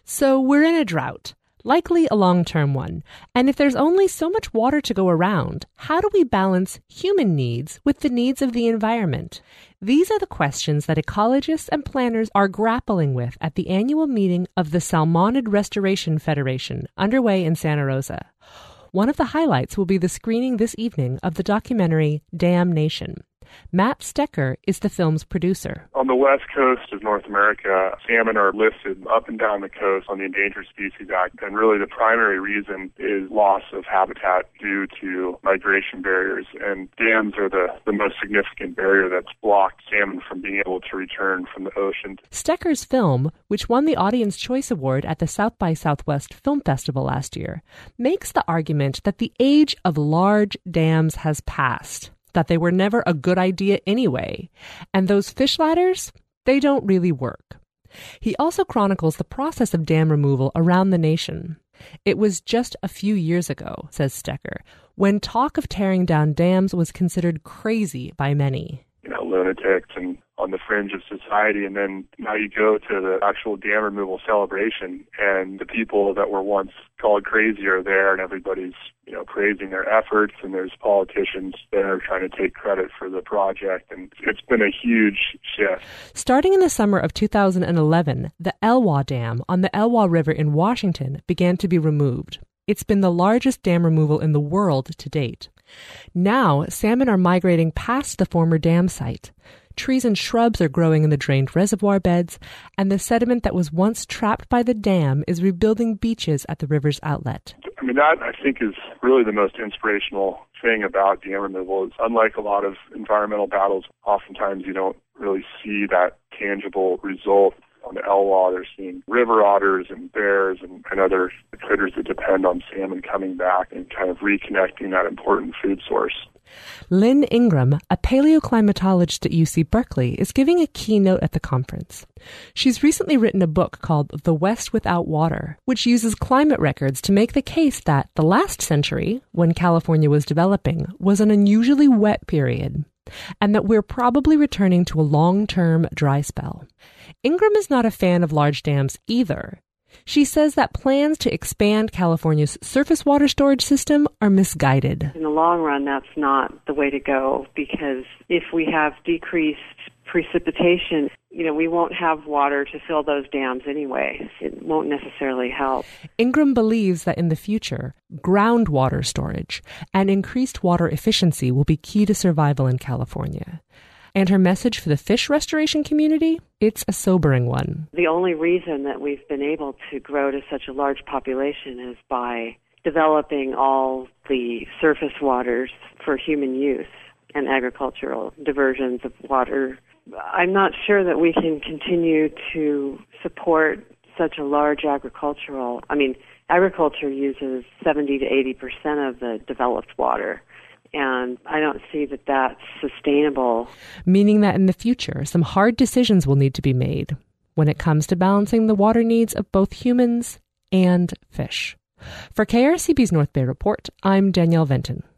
So we're in a drought, likely a long-term one. And if there's only so much water to go around, how do we balance human needs with the needs of the environment? These are the questions that ecologists and planners are grappling with at the annual meeting of the Salmonid Restoration Federation, underway in Santa Rosa. One of the highlights will be the screening this evening of the documentary Dam Nation. Matt Stecker is the film's producer. On the west coast of North America, salmon are listed up and down the coast on the Endangered Species Act, and really the primary reason is loss of habitat due to migration barriers, and dams are the most significant barrier that's blocked salmon from being able to return from the ocean. Stecker's film, which won the Audience Choice Award at the South by Southwest Film Festival last year, makes the argument that the age of large dams has passed, that they were never a good idea anyway, and those fish ladders, they don't really work. He also chronicles the process of dam removal around the nation. It was just a few years ago, says Stecker, when talk of tearing down dams was considered crazy by many. Lunatics and on the fringe of society, and then now you go to the actual dam removal celebration, and the people that were once called crazy are there, and everybody's praising their efforts, and there's politicians there trying to take credit for the project, and it's been a huge shift. Starting in the summer of 2011, the Elwha Dam on the Elwha River in Washington began to be removed. It's been the largest dam removal in the world to date. Now, salmon are migrating past the former dam site. Trees and shrubs are growing in the drained reservoir beds, and the sediment that was once trapped by the dam is rebuilding beaches at the river's outlet. That, I think, is really the most inspirational thing about dam removal. It's unlike a lot of environmental battles, oftentimes you don't really see that tangible result. On the Elwha, they're seeing river otters and bears and other critters that depend on salmon coming back and kind of reconnecting that important food source. Lynn Ingram, a paleoclimatologist at UC Berkeley, is giving a keynote at the conference. She's recently written a book called The West Without Water, which uses climate records to make the case that the last century, when California was developing, was an unusually wet period, and that we're probably returning to a long-term dry spell. Ingram is not a fan of large dams either. She says that plans to expand California's surface water storage system are misguided. In the long run, that's not the way to go, because if we have decreased precipitation, we won't have water to fill those dams anyway. It won't necessarily help. Ingram believes that in the future, groundwater storage and increased water efficiency will be key to survival in California. And her message for the fish restoration community? It's a sobering one. The only reason that we've been able to grow to such a large population is by developing all the surface waters for human use and agricultural diversions of water. I'm not sure that we can continue to support such a large agriculture uses 70 to 80% of the developed water. And I don't see that that's sustainable. Meaning that in the future, some hard decisions will need to be made when it comes to balancing the water needs of both humans and fish. For KRCB's North Bay Report, I'm Danielle Venton.